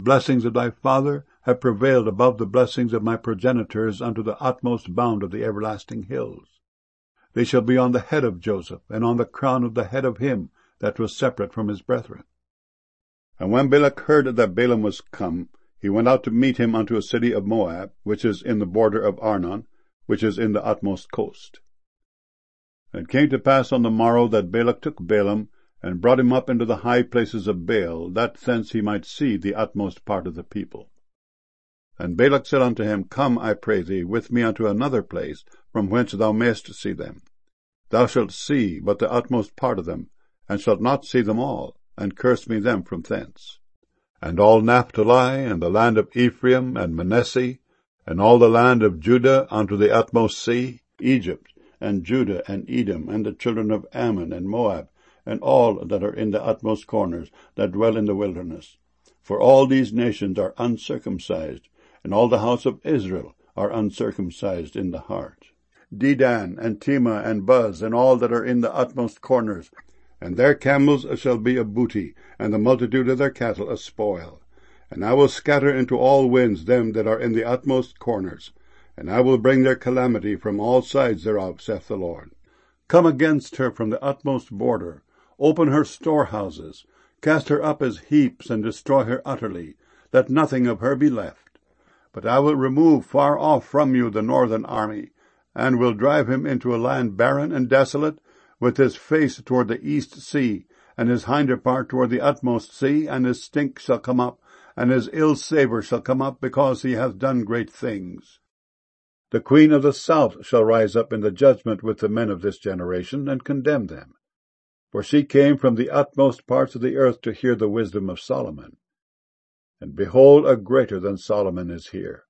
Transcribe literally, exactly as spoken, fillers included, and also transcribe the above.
blessings of thy father have prevailed above the blessings of my progenitors unto the utmost bound of the everlasting hills. They shall be on the head of Joseph, and on the crown of the head of him that was separate from his brethren. And when Balak heard that Balaam was come, he went out to meet him unto a city of Moab, which is in the border of Arnon, which is in the utmost coast. And it came to pass on the morrow that Balak took Balaam, and brought him up into the high places of Baal, that thence he might see the utmost part of the people. And Balak said unto him, Come, I pray thee, with me unto another place, from whence thou mayest see them. Thou shalt see but the utmost part of them, and shalt not see them all, and curse me them from thence. And all Naphtali, and the land of Ephraim, and Manasseh, and all the land of Judah unto the utmost sea, Egypt, and Judah, and Edom, and the children of Ammon, and Moab, and all that are in the utmost corners, that dwell in the wilderness. For all these nations are uncircumcised, and all the house of Israel are uncircumcised in the heart. Dedan, and Tema, and Buz, and all that are in the utmost corners, and their camels shall be a booty, and the multitude of their cattle a spoil. And I will scatter into all winds them that are in the utmost corners, and I will bring their calamity from all sides thereof, saith the Lord. Come against her from the utmost border, open her storehouses, cast her up as heaps, and destroy her utterly, that nothing of her be left. But I will remove far off from you the northern army, and will drive him into a land barren and desolate, with his face toward the east sea, and his hinder part toward the utmost sea, and his stink shall come up, and his ill savour shall come up, because he hath done great things. The queen of the south shall rise up in the judgment with the men of this generation, and condemn them. For she came from the utmost parts of the earth to hear the wisdom of Solomon. And behold, a greater than Solomon is here.